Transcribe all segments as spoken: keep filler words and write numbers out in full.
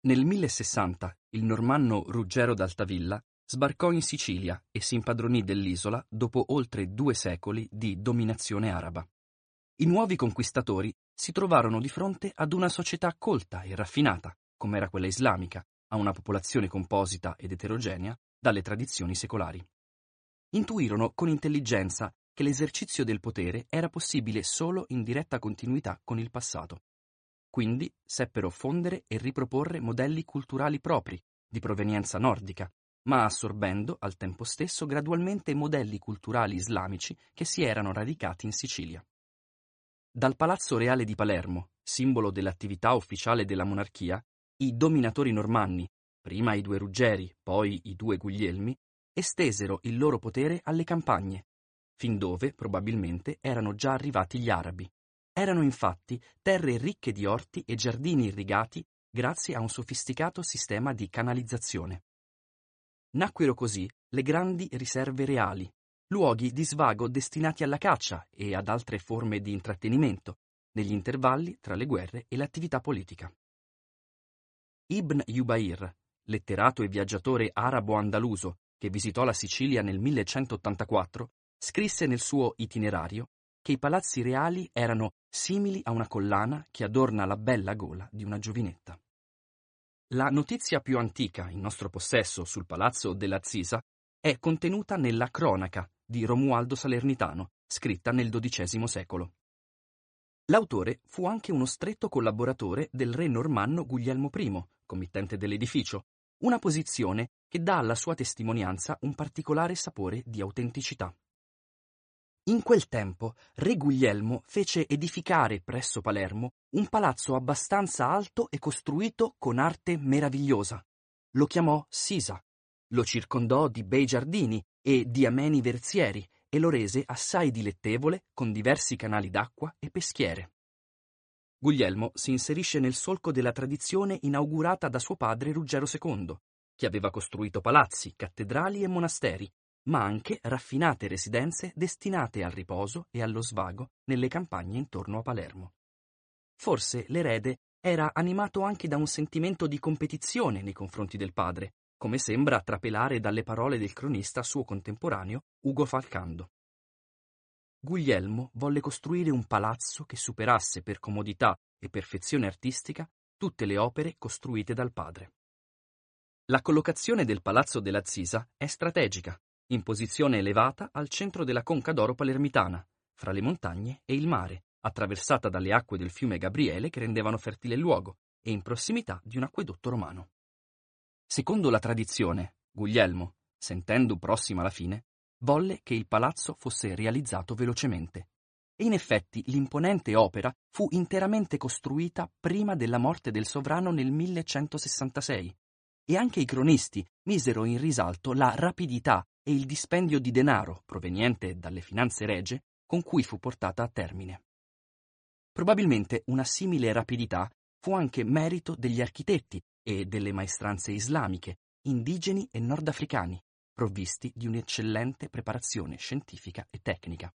Nel millesessanta il normanno Ruggero d'Altavilla sbarcò in Sicilia e si impadronì dell'isola dopo oltre due secoli di dominazione araba. I nuovi conquistatori si trovarono di fronte ad una società colta e raffinata, come era quella islamica, a una popolazione composita ed eterogenea dalle tradizioni secolari. Intuirono con intelligenza che l'esercizio del potere era possibile solo in diretta continuità con il passato. Quindi seppero fondere e riproporre modelli culturali propri, di provenienza nordica, ma assorbendo al tempo stesso gradualmente modelli culturali islamici che si erano radicati in Sicilia. Dal Palazzo Reale di Palermo, simbolo dell'attività ufficiale della monarchia, i dominatori normanni, prima i due Ruggeri, poi i due Guglielmi, estesero il loro potere alle campagne, fin dove probabilmente erano già arrivati gli arabi. Erano infatti terre ricche di orti e giardini irrigati grazie a un sofisticato sistema di canalizzazione. Nacquero così le grandi riserve reali, luoghi di svago destinati alla caccia e ad altre forme di intrattenimento, negli intervalli tra le guerre e l'attività politica. Ibn Jubayr, letterato e viaggiatore arabo-andaluso che visitò la Sicilia nel millecentottantaquattro, scrisse nel suo itinerario che i palazzi reali erano simili a una collana che adorna la bella gola di una giovinetta. La notizia più antica in nostro possesso sul palazzo della Zisa è contenuta nella Cronaca di Romualdo Salernitano, scritta nel dodicesimo secolo. L'autore fu anche uno stretto collaboratore del re normanno Guglielmo I, committente dell'edificio, una posizione che dà alla sua testimonianza un particolare sapore di autenticità. In quel tempo, re Guglielmo fece edificare presso Palermo un palazzo abbastanza alto e costruito con arte meravigliosa. Lo chiamò Sisa, lo circondò di bei giardini e di ameni verzieri e lo rese assai dilettevole con diversi canali d'acqua e peschiere. Guglielmo si inserisce nel solco della tradizione inaugurata da suo padre Ruggero secondo, che aveva costruito palazzi, cattedrali e monasteri, ma anche raffinate residenze destinate al riposo e allo svago nelle campagne intorno a Palermo. Forse l'erede era animato anche da un sentimento di competizione nei confronti del padre, come sembra trapelare dalle parole del cronista suo contemporaneo Ugo Falcando. Guglielmo volle costruire un palazzo che superasse per comodità e perfezione artistica tutte le opere costruite dal padre. La collocazione del Palazzo della Zisa è strategica, in posizione elevata al centro della Conca d'Oro palermitana, fra le montagne e il mare, attraversata dalle acque del fiume Gabriele che rendevano fertile il luogo, e in prossimità di un acquedotto romano. Secondo la tradizione, Guglielmo, sentendo prossima la fine, volle che il palazzo fosse realizzato velocemente. E in effetti l'imponente opera fu interamente costruita prima della morte del sovrano nel millecentosessantasei, e anche i cronisti misero in risalto la rapidità e il dispendio di denaro proveniente dalle finanze regie con cui fu portata a termine. Probabilmente una simile rapidità fu anche merito degli architetti e delle maestranze islamiche, indigeni e nordafricani, provvisti di un'eccellente preparazione scientifica e tecnica.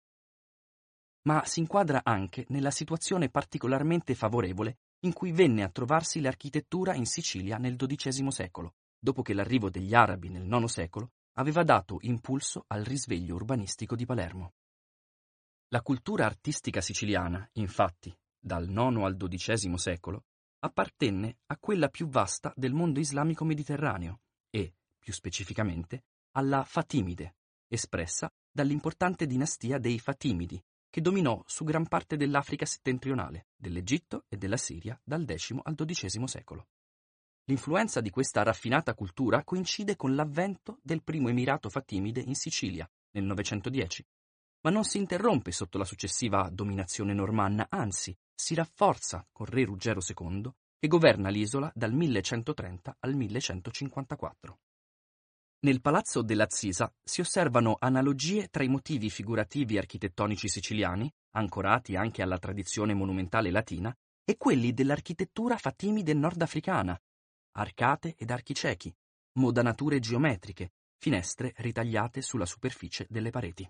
Ma si inquadra anche nella situazione particolarmente favorevole in cui venne a trovarsi l'architettura in Sicilia nel dodicesimo secolo, dopo che l'arrivo degli arabi nel nono secolo aveva dato impulso al risveglio urbanistico di Palermo. La cultura artistica siciliana, infatti, dal nono al dodicesimo secolo, appartenne a quella più vasta del mondo islamico mediterraneo e, più specificamente, alla Fatimide, espressa dall'importante dinastia dei Fatimidi, che dominò su gran parte dell'Africa settentrionale, dell'Egitto e della Siria dal decimo al dodicesimo secolo. L'influenza di questa raffinata cultura coincide con l'avvento del primo emirato fatimide in Sicilia, nel novecentodieci, ma non si interrompe sotto la successiva dominazione normanna, anzi, si rafforza con re Ruggero secondo, che governa l'isola dal millecentotrenta al millecentocinquantaquattro. Nel Palazzo della Zisa si osservano analogie tra i motivi figurativi architettonici siciliani, ancorati anche alla tradizione monumentale latina, e quelli dell'architettura fatimide nordafricana, arcate ed archi ciechi, modanature geometriche, finestre ritagliate sulla superficie delle pareti.